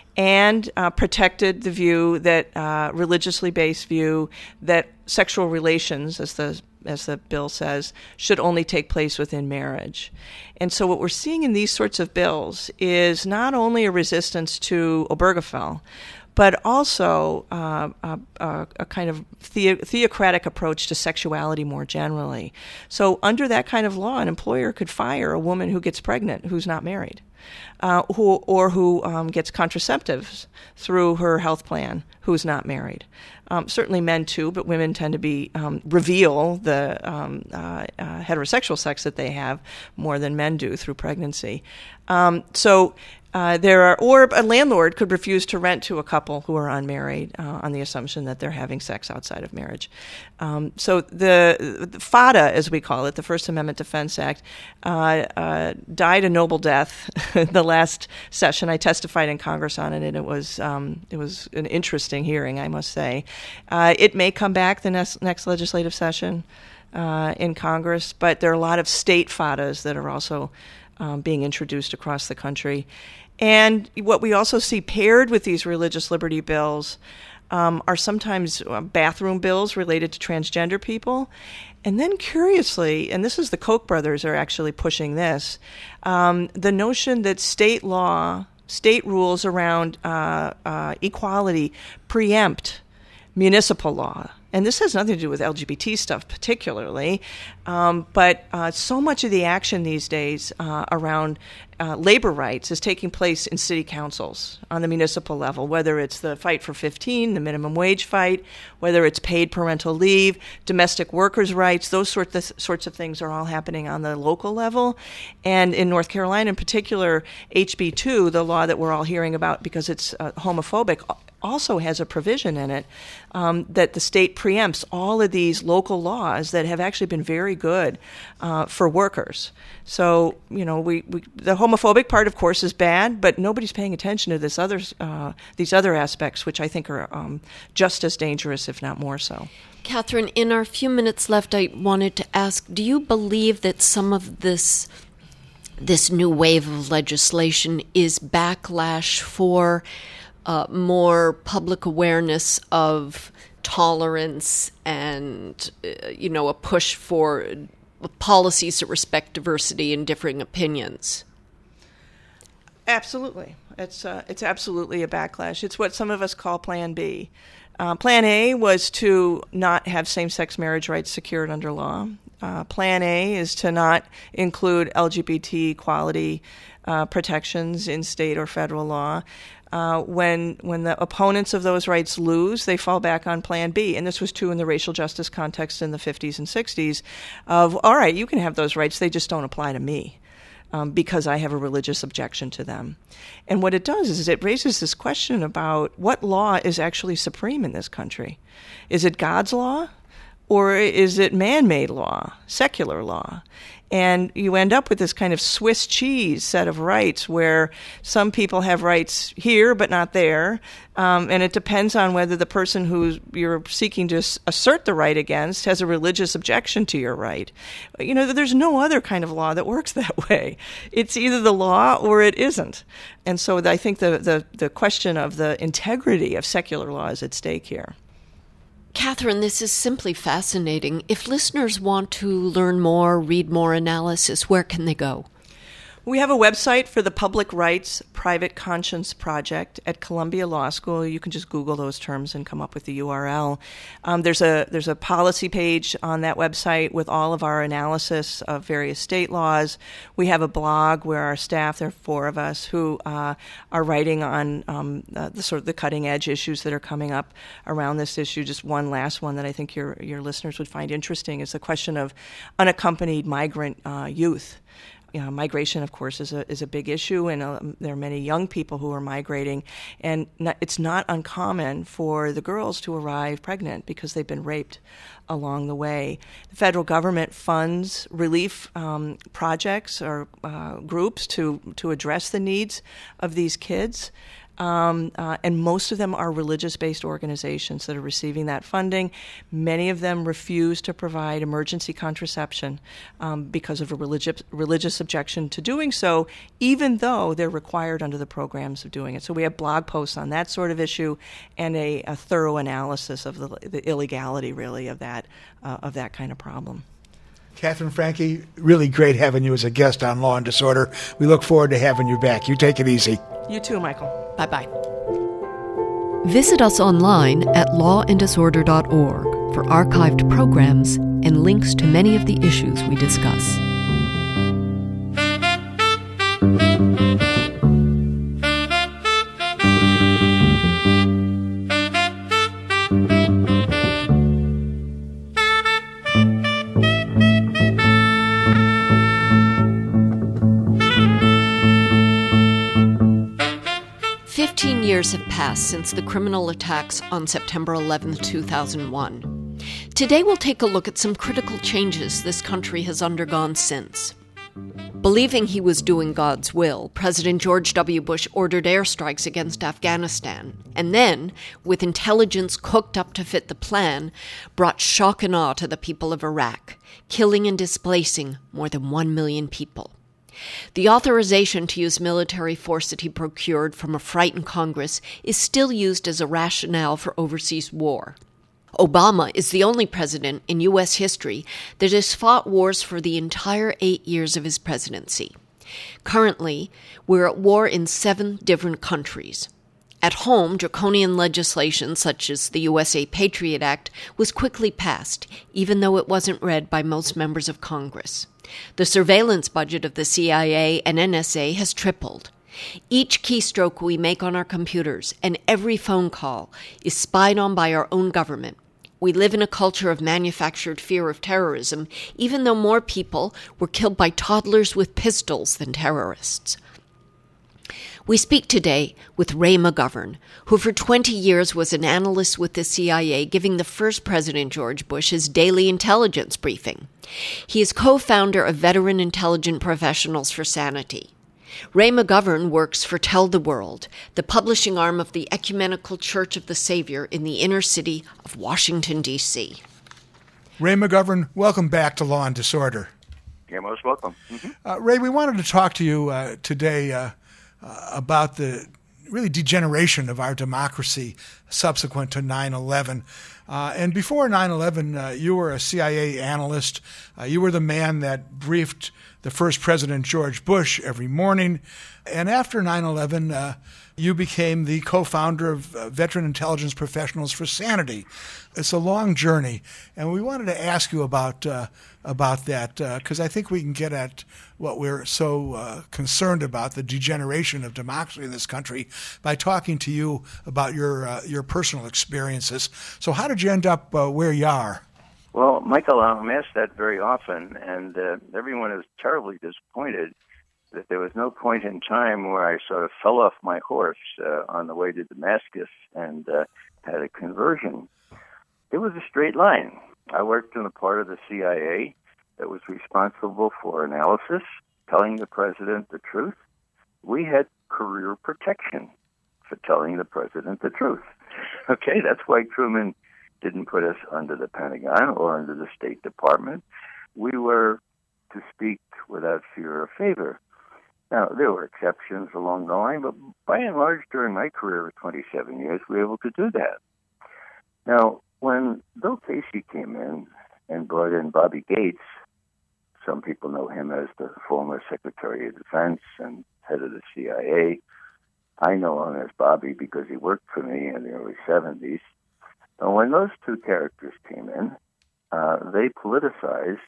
Speaker 5: and uh, protected the view that uh, religiously based view that sexual relations, as the as the bill says, should only take place within marriage. And so what we're seeing in these sorts of bills is not only a resistance to Obergefell, but also uh, a, a, a kind of the, theocratic approach to sexuality more generally. So under that kind of law, an employer could fire a woman who gets pregnant who's not married, uh, who or who um, gets contraceptives through her health plan who's not married. Um, certainly men too, but women tend to be um, reveal the um, uh, uh, heterosexual sex that they have more than men do through pregnancy. Um, so uh, there are, or a landlord could refuse to rent to a couple who are unmarried uh, on the assumption that they're having sex outside of marriage. Um, so the, the FADA, as we call it, the First Amendment Defense Act, uh, uh, died a noble death. The last session I testified in Congress on it, and it was um, it was an interesting hearing, I must say. Uh, it may come back the next, next legislative session uh, in Congress, but there are a lot of state FADAs that are also um, being introduced across the country. And what we also see paired with these religious liberty bills um, are sometimes uh, bathroom bills related to transgender people. And then curiously, and this is the Koch brothers are actually pushing this, um, the notion that state law, state rules around uh, uh, equality preempt municipal law. And this has nothing to do with L G B T stuff particularly, um, but uh, so much of the action these days uh, around uh, labor rights is taking place in city councils on the municipal level, whether it's the fight for fifteen, the minimum wage fight, whether it's paid parental leave, domestic workers' rights, those sorts of, sorts of things are all happening on the local level. And in North Carolina in particular, H B two, the law that we're all hearing about because it's uh, homophobic, also has a provision in it um, that the state preempts all of these local laws that have actually been very good uh, for workers. So, you know, we, we the homophobic part, of course, is bad, but nobody's paying attention to this other, uh, these other aspects, which I think are um, just as dangerous, if not more so.
Speaker 2: Catherine, in our few minutes left, I wanted to ask, do you believe that some of this this new wave of legislation is backlash for Uh, more public awareness of tolerance and, uh, you know, a push for policies that respect diversity and differing opinions?
Speaker 5: Absolutely. It's uh, it's absolutely a backlash. It's what some of us call Plan B. Uh, Plan A was to not have same-sex marriage rights secured under law. Uh, Plan A is to not include L G B T equality uh, protections in state or federal law. Uh, when when the opponents of those rights lose, they fall back on Plan B. And this was true in the racial justice context in the fifties and sixties of, all right, you can have those rights, they just don't apply to me um, because I have a religious objection to them. And what it does is it raises this question about what law is actually supreme in this country. Is it God's law? or is it man-made law, secular law? And you end up with this kind of Swiss cheese set of rights where some people have rights here but not there. Um, and it depends on whether the person who you're seeking to assert the right against has a religious objection to your right. You know, there's no other kind of law that works that way. It's either the law or it isn't. And so I think the, the, the question of the integrity of secular law is at stake here.
Speaker 2: Catherine, this is simply fascinating. If listeners want to learn more, read more analysis, where can they go?
Speaker 5: We have a website for the Public Rights Private Conscience Project at Columbia Law School. You can just Google those terms and come up with the U R L. Um, there's a there's a policy page on that website with all of our analysis of various state laws. We have a blog where our staff, there are four of us, who uh, are writing on um, uh, the sort of the cutting edge issues that are coming up around this issue. Just one last one that I think your your listeners would find interesting is the question of unaccompanied migrant uh, youth. You know, migration, of course, is a is a big issue, and uh, there are many young people who are migrating, and not, it's not uncommon for the girls to arrive pregnant because they've been raped along the way. The federal government funds relief um, projects or uh, groups to to address the needs of these kids. Um, uh, and most of them are religious-based organizations that are receiving that funding. Many of them refuse to provide emergency contraception um, because of a religious religious objection to doing so, even though they're required under the programs of doing it. So we have blog posts on that sort of issue and a, a thorough analysis of the, the illegality, really, of that uh, of that kind of problem.
Speaker 3: Catherine Franke, really great having you as a guest on Law and Disorder. We look forward to having you back. You take it easy.
Speaker 5: You too, Michael.
Speaker 2: Bye-bye. Visit us online at law and disorder dot org for archived programs and links to many of the issues we discuss. Fifteen years have passed since the criminal attacks on September eleventh, two thousand one. Today we'll take a look at some critical changes this country has undergone since. Believing he was doing God's will, President George W. Bush ordered airstrikes against Afghanistan, and then, with intelligence cooked up to fit the plan, brought shock and awe to the people of Iraq, killing and displacing more than one million people. The authorization to use military force that he procured from a frightened Congress is still used as a rationale for overseas war. Obama is the only president in U S history that has fought wars for the entire eight years of his presidency. Currently, we're at war in seven different countries. At home, draconian legislation such as the U S A Patriot Act was quickly passed, even though it wasn't read by most members of Congress. The surveillance budget of the C I A and N S A has tripled. Each keystroke we make on our computers and every phone call is spied on by our own government. We live in a culture of manufactured fear of terrorism, even though more people were killed by toddlers with pistols than terrorists. We speak today with Ray McGovern, who for twenty years was an analyst with the C I A, giving the first President George Bush his daily intelligence briefing. He is co-founder of Veteran Intelligent Professionals for Sanity. Ray McGovern works for Tell the World, the publishing arm of the Ecumenical Church of the Savior in the inner city of Washington, D C
Speaker 3: Ray McGovern, welcome back to Law and Disorder.
Speaker 6: You're most welcome. Mm-hmm.
Speaker 3: Uh, Ray, we wanted to talk to you uh, today uh, uh, about the really degeneration of our democracy subsequent to nine eleven. Uh, and before nine eleven, uh, you were a C I A analyst. Uh, you were the man that briefed the first President George Bush every morning. And after nine eleven, uh, you became the co-founder of uh, Veteran Intelligence Professionals for Sanity. It's a long journey, and we wanted to ask you about uh, about that because uh, I think we can get at what we're so uh, concerned about, the degeneration of democracy in this country, by talking to you about your uh, your personal experiences. So how did you end up uh, where you are?
Speaker 6: Well, Michael, I'm asked that very often, and uh, everyone is terribly disappointed that there was no point in time where I sort of fell off my horse uh, on the way to Damascus and uh, had a conversion. It was a straight line. I worked in the part of the C I A that was responsible for analysis, telling the president the truth. We had career protection for telling the president the truth. Okay, that's why Truman didn't put us under the Pentagon or under the State Department. We were to speak without fear or favor. Now, there were exceptions along the line, but by and large, during my career of twenty-seven years, we were able to do that. Now, when Bill Casey came in and brought in Bobby Gates, some people know him as the former Secretary of Defense and head of the C I A. I know him as Bobby because he worked for me in the early seventies. And when those two characters came in, uh, they politicized,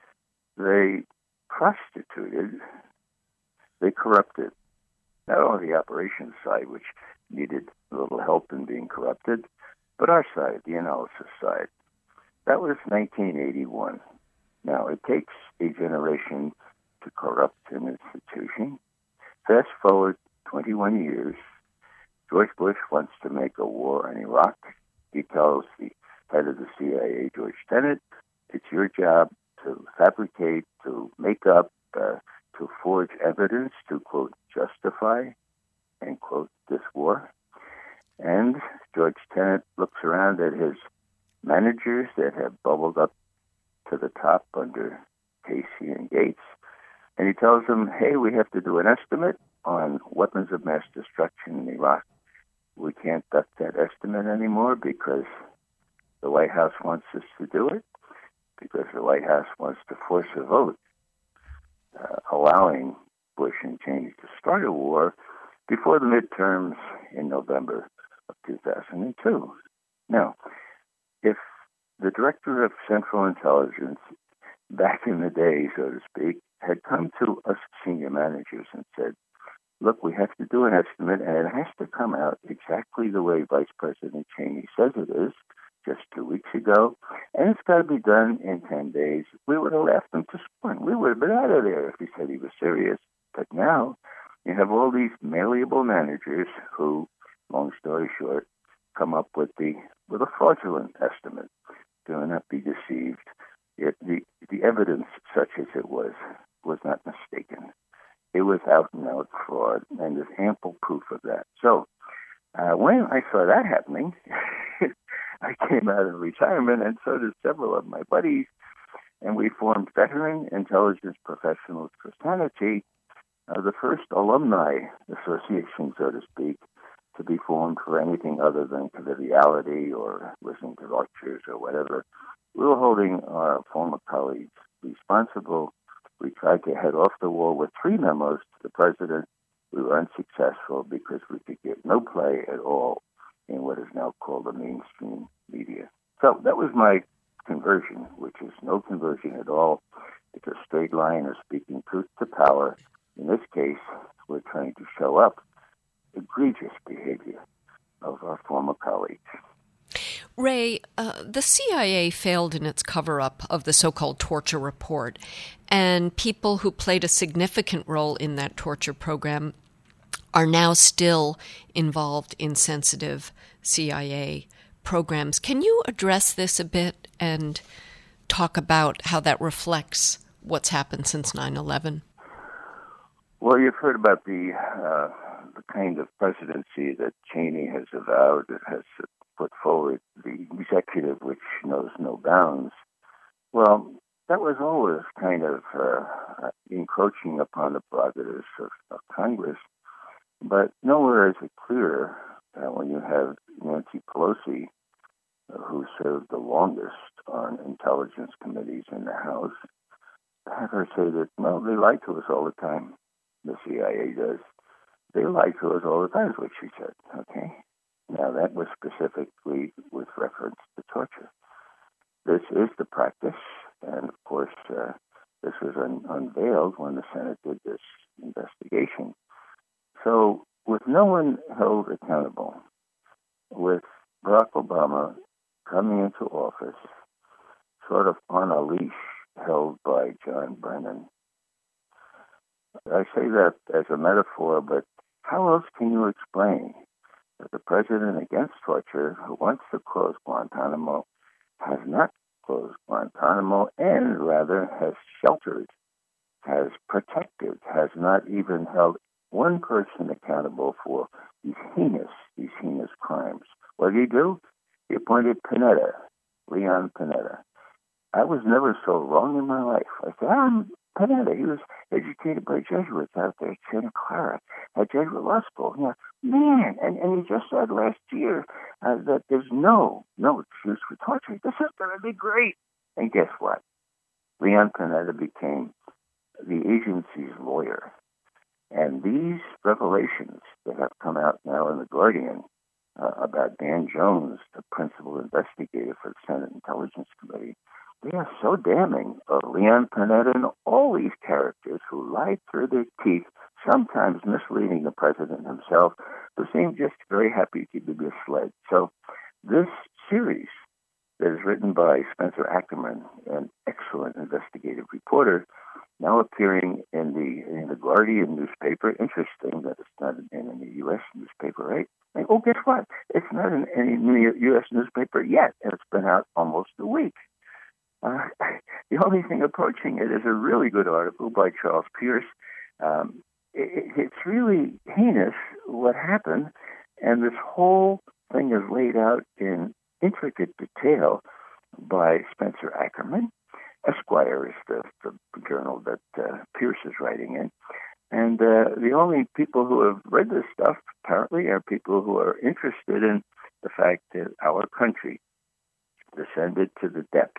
Speaker 6: they prostituted, they corrupted. Not only the operations side, which needed a little help in being corrupted, but our side, the analysis side. That was nineteen eighty-one. Now, it takes a generation to corrupt an institution. Fast forward twenty-one years, George Bush wants to make a war in Iraq. He tells the head of the C I A, George Tenet, it's your job to fabricate, to make up, uh, to forge evidence to, quote, justify, end quote, this war. And George Tenet looks around at his managers that have bubbled up to the top under Casey and Gates, and he tells them, hey, we have to do an estimate on weapons of mass destruction in Iraq. We can't duck that estimate anymore because the White House wants us to do it, because the White House wants to force a vote uh, allowing Bush and Cheney to start a war before the midterms in November of two thousand two. Now, if the director of Central Intelligence back in the day, so to speak, had come to us senior managers and said, look, we have to do an estimate, and it has to come out exactly the way Vice President Cheney says it is, just two weeks ago, and it's got to be done in ten days, we would have laughed him to scorn. We would have been out of there if he said he was serious. But now you have all these malleable managers who, long story short, come up with the with a fraudulent estimate. Do not be deceived. It, the the evidence, such as it was, was not mistaken. It was out and out fraud, and there's ample proof of that. So uh, when I saw that happening, I came out of retirement, and so did several of my buddies, and we formed Veteran Intelligence Professionals Fraternity, uh, the first alumni association, so to speak, to be formed for anything other than conviviality or listening to lectures or whatever. We were holding our former colleagues responsible. We tried to head off the wall with three memos to the president. We were unsuccessful because we could get no play at all in what is now called the mainstream media. So that was my conversion, which is no conversion at all. It's a straight line of speaking truth to power. In this case, we're trying to show up egregious behavior of our former colleagues.
Speaker 2: Ray, uh, the C I A failed in its cover-up of the so-called torture report, and people who played a significant role in that torture program are now still involved in sensitive C I A programs. Can you address this a bit and talk about how that reflects what's happened since nine eleven?
Speaker 6: Well, you've heard about the uh, the kind of presidency that Cheney has avowed, that has put forward, the executive which knows no bounds. Well, that was always kind of uh, encroaching upon the prerogatives of, of Congress, but nowhere is it clear uh, when you have Nancy Pelosi, uh, who served the longest on intelligence committees in the House, have her say that, well, they lie to us all the time. The C I A does. They lie to us all the time, is what she said, okay? Now, that was specifically with reference to torture. This is the practice, and of course, uh, this was un- unveiled when the Senate did this investigation. So, with no one held accountable, with Barack Obama coming into office sort of on a leash held by John Brennan, I say that as a metaphor, but how else can you explain that the president against torture, who wants to close Guantanamo, has not closed Guantanamo, and rather has sheltered, has protected, has not even held one person accountable for these heinous, these heinous crimes. What did he do? He appointed Panetta, Leon Panetta. I was never so wrong in my life. I said, I'm Panetta. He was educated by Jesuits out there at Santa Clara, at Jesuit Law School. You know, man, and, and he just said last year uh, that there's no, no excuse for torture. This is going to be great. And guess what? Leon Panetta became the agency's lawyer. And these revelations that have come out now in The Guardian uh, about Dan Jones, the principal investigator for the Senate Intelligence Committee, they are so damning of Leon Panetta and all these characters who lied through their teeth, sometimes misleading the president himself, who seemed just very happy to be misled. So this series that is written by Spencer Ackerman, an excellent investigative reporter, now appearing in the in the Guardian newspaper. Interesting that it's not in any U S newspaper, right? And, oh, guess what? It's not in any U S newspaper yet, and it's been out almost a week. Uh, the only thing approaching it is a really good article by Charles Pierce. Um, it, it's really heinous what happened, and this whole thing is laid out in intricate detail by Spencer Ackerman. Esquire is the, the journal that uh, Pierce is writing in. And uh, the only people who have read this stuff, apparently, are people who are interested in the fact that our country descended to the depths.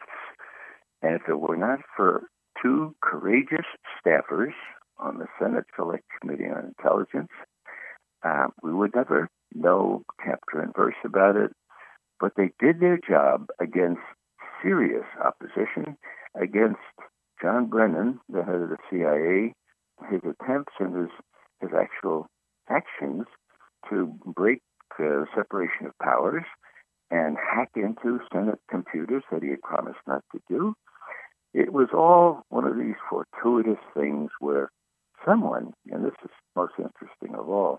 Speaker 6: And if it were not for two courageous staffers on the Senate Select Committee on Intelligence, uh, we would never know chapter and verse about it. But they did their job against serious opposition, against John Brennan, the head of the C I A, his attempts and his, his actual actions to break uh, separation of powers and hack into Senate computers that he had promised not to do. It was all one of these fortuitous things where someone, and this is most interesting of all,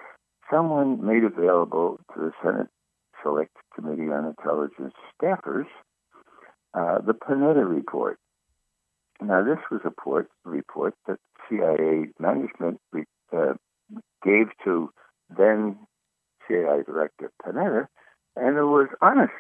Speaker 6: someone made available to the Senate Select Committee on Intelligence staffers uh, the Panetta report. Now, this was a port, report that C I A management uh, gave to then C I A Director Panetta, and it was honest.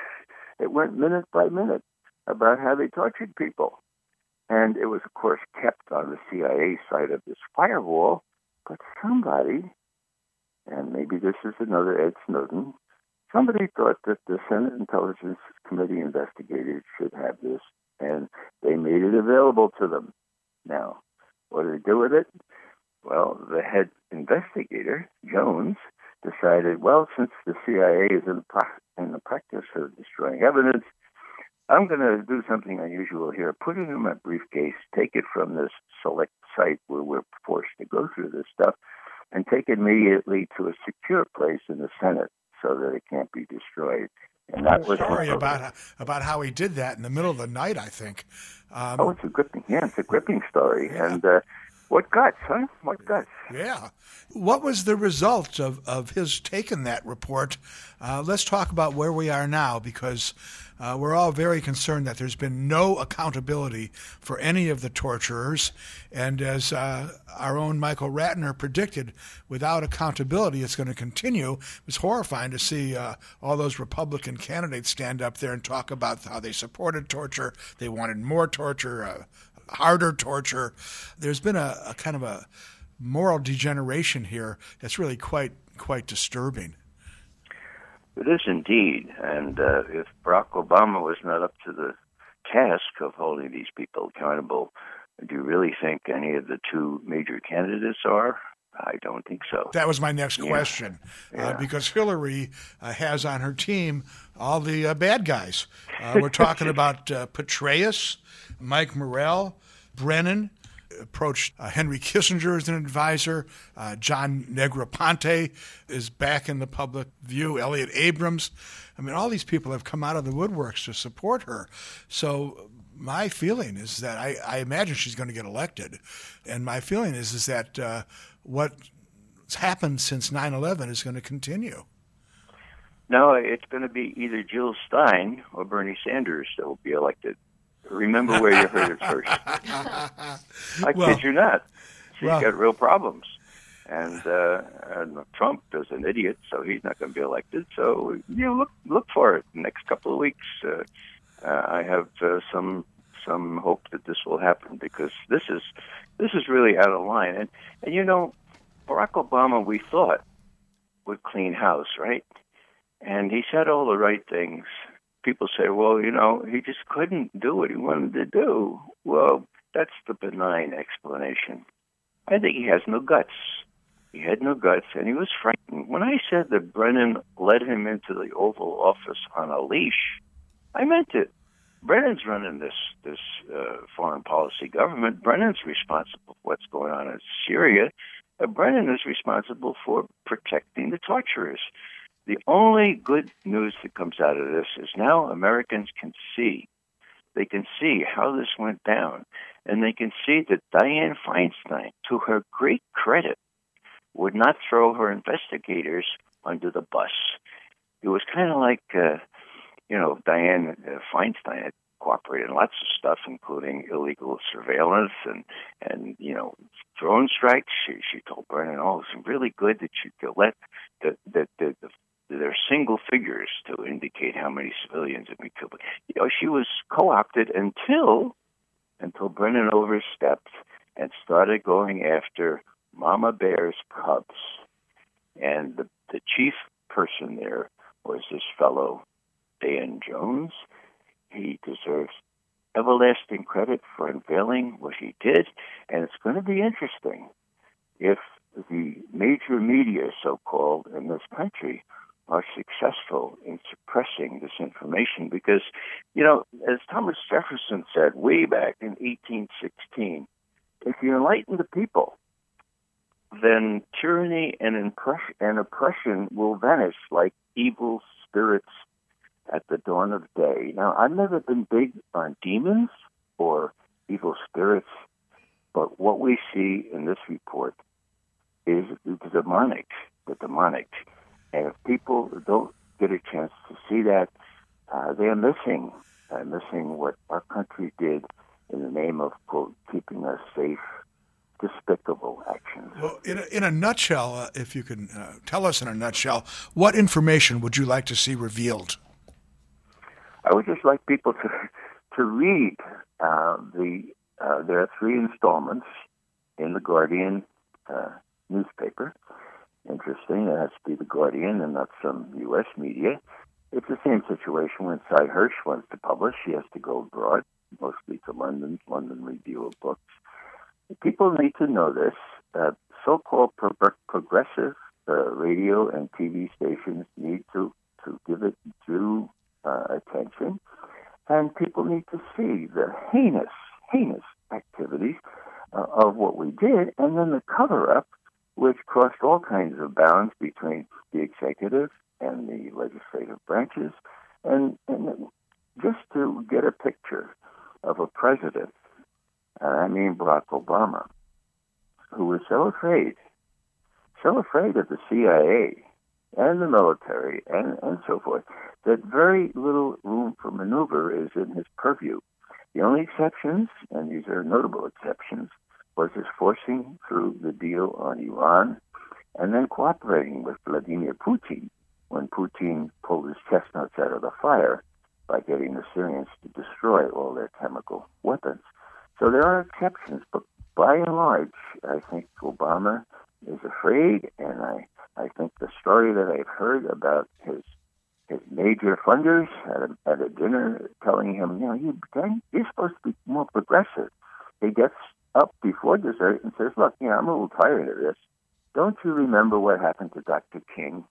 Speaker 6: It went minute by minute about how they tortured people. And it was, of course, kept on the C I A side of this firewall, but somebody, and maybe this is another Ed Snowden, somebody thought that the Senate Intelligence Committee investigators should have this, and they made it available to them. Now, what did they do with it? Well, the head investigator, Jones, decided, well, since the C I A is in the, pro- in the practice of destroying evidence, I'm going to do something unusual here. Put it in my briefcase, take it from this select site where we're forced to go through this stuff, and take it immediately to a secure place in the Senate so that it can't be destroyed. And that was
Speaker 3: story about about how he did that in the middle of the night, I think. Um,
Speaker 6: oh, it's a gripping, yeah, it's a gripping story.
Speaker 3: Yeah.
Speaker 6: And uh, what guts, huh? What guts?
Speaker 3: Yeah. What was the result of, of his taking that report? Uh, let's talk about where we are now, because uh, we're all very concerned that there's been no accountability for any of the torturers. And as uh, our own Michael Ratner predicted, without accountability, it's going to continue. It was horrifying to see uh, all those Republican candidates stand up there and talk about how they supported torture, they wanted more torture, uh, harder torture. There's been a, a kind of a moral degeneration here that's really quite quite disturbing.
Speaker 6: It is indeed. And uh, if Barack Obama was not up to the task of holding these people accountable, do you really think any of the two major candidates are? I don't think so.
Speaker 3: That was my next
Speaker 6: yeah.
Speaker 3: question,
Speaker 6: yeah.
Speaker 3: Uh, because Hillary uh, has on her team all the uh, bad guys. Uh, we're talking about uh, Petraeus, Mike Morrell, Brennan, approached uh, Henry Kissinger as an advisor. Uh, John Negroponte is back in the public view. Elliot Abrams. I mean, all these people have come out of the woodworks to support her. So my feeling is that I, I imagine she's going to get elected. And my feeling is, is that uh, what's happened since nine eleven is going to continue.
Speaker 6: No, it's going to be either Jill Stein or Bernie Sanders that will be elected. Remember where you heard it first. I
Speaker 3: well,
Speaker 6: kid you not. She's
Speaker 3: well,
Speaker 6: got real problems. And, uh, and Trump is an idiot, so he's not going to be elected. So, you know, look look for it. The next couple of weeks, uh, uh, I have uh, some some hope that this will happen, because this is this is really out of line. And, and you know, Barack Obama, we thought, would clean house, right? And he said all the right things. People say, well, you know, he just couldn't do what he wanted to do. Well, that's the benign explanation. I think he has no guts. He had no guts, and he was frightened. When I said that Brennan led him into the Oval Office on a leash, I meant it. Brennan's running this this uh, foreign policy government. Brennan's responsible for what's going on in Syria. Uh, Brennan is responsible for protecting the torturers. The only good news that comes out of this is now Americans can see. They can see how this went down, and they can see that Dianne Feinstein, to her great credit, would not throw her investigators under the bus. It was kind of like, uh, you know, Dianne uh, Feinstein had cooperated in lots of stuff, including illegal surveillance and, and you know, drone strikes. She, she told Brennan, oh, it's really good that you to let the, the, the, the there are single figures to indicate how many civilians have been killed. You know, she was co-opted until until Brennan overstepped and started going after Mama Bear's cubs. And the, the chief person there was this fellow, Dan Jones. He deserves everlasting credit for unveiling what he did. And it's going to be interesting if the major media, so-called, in this country are successful in suppressing this information. Because, you know, as Thomas Jefferson said way back in eighteen sixteen, if you enlighten the people, then tyranny and, impress- and oppression will vanish like evil spirits at the dawn of day. Now, I've never been big on demons or evil spirits, but what we see in this report is the demonic, the demonic. And if people don't get a chance to see that, uh, they are missing, uh, missing what our country did in the name of, quote, keeping us safe. Despicable actions.
Speaker 3: Well, in a, in a nutshell, uh, if you can uh, tell us in a nutshell, what information would you like to see revealed?
Speaker 6: I would just like people to to read uh, the. Uh, there are three installments in the Guardian uh, newspaper. Interesting. It has to be the Guardian and not some U S media. It's the same situation when Cy Hirsch wants to publish. He has to go abroad, mostly to London, London Review of Books. People need to know this. Uh, so-called pro- progressive uh, radio and T V stations need to, to give it due uh, attention. And people need to see the heinous, heinous activities uh, of what we did, and then the cover-up, which crossed all kinds of bounds between the executive and the legislative branches. And, and just to get a picture of a president, uh, I mean Barack Obama, who was so afraid, so afraid of the C I A and the military and, and so forth, that very little room for maneuver is in his purview. The only exceptions, and these are notable exceptions, was his forcing through the deal on Iran and then cooperating with Vladimir Putin when Putin pulled his chestnuts out of the fire by getting the Syrians to destroy all their chemical weapons. So there are exceptions, but by and large, I think Obama is afraid, and I, I think the story that I've heard about his his major funders at a, at a dinner telling him, you know, you, you're supposed to be more progressive. He gets up before dessert and says, look, you know, I'm a little tired of this. Don't you remember what happened to Doctor King?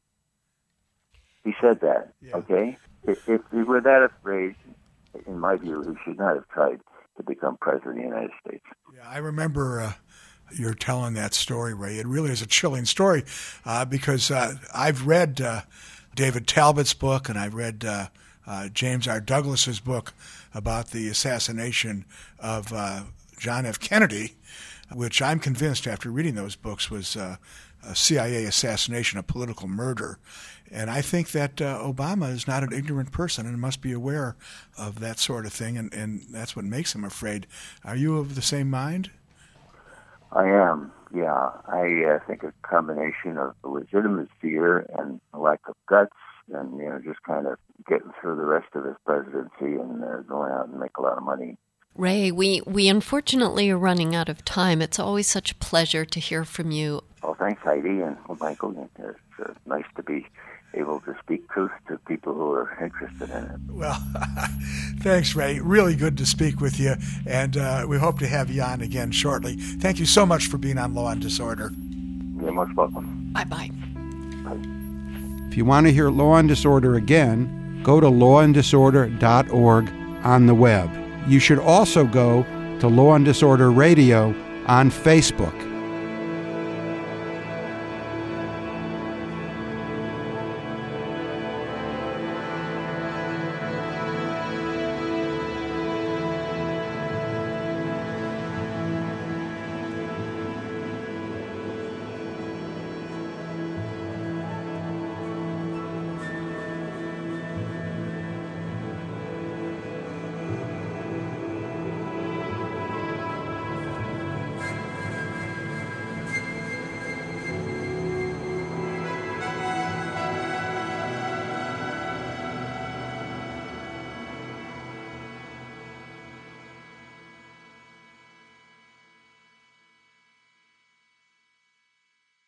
Speaker 6: He said that, yeah. Okay? If, if he were that afraid, in my view, he should not have tried to become president of the United States.
Speaker 3: Yeah, I remember uh, you're telling that story, Ray. It really is a chilling story uh, because uh, I've read uh, David Talbot's book, and I've read uh, uh, James R. Douglas's book about the assassination of uh, John F. Kennedy, which I'm convinced after reading those books was uh, a C I A assassination, a political murder. And I think that uh, Obama is not an ignorant person and must be aware of that sort of thing, and, and that's what makes him afraid. Are you of the same mind?
Speaker 6: I am, yeah. I uh, think a combination of a legitimate fear and a lack of guts, and you know, just kind of getting through the rest of his presidency and uh, going out and make a lot of money.
Speaker 2: Ray, we, we unfortunately are running out of time. It's always such a pleasure to hear from you.
Speaker 6: Well, thanks, Heidi, and well, Michael. It's uh, nice to be able to speak truth to people who are interested in it.
Speaker 3: Well, thanks, Ray. Really good to speak with you, and uh, we hope to have you on again shortly. Thank you so much for being on Law and Disorder.
Speaker 6: You're most welcome.
Speaker 2: Bye-bye.
Speaker 6: Bye.
Speaker 1: If you want to hear Law and Disorder again, go to law and disorder dot org on the web. You should also go to Law and Disorder Radio on Facebook.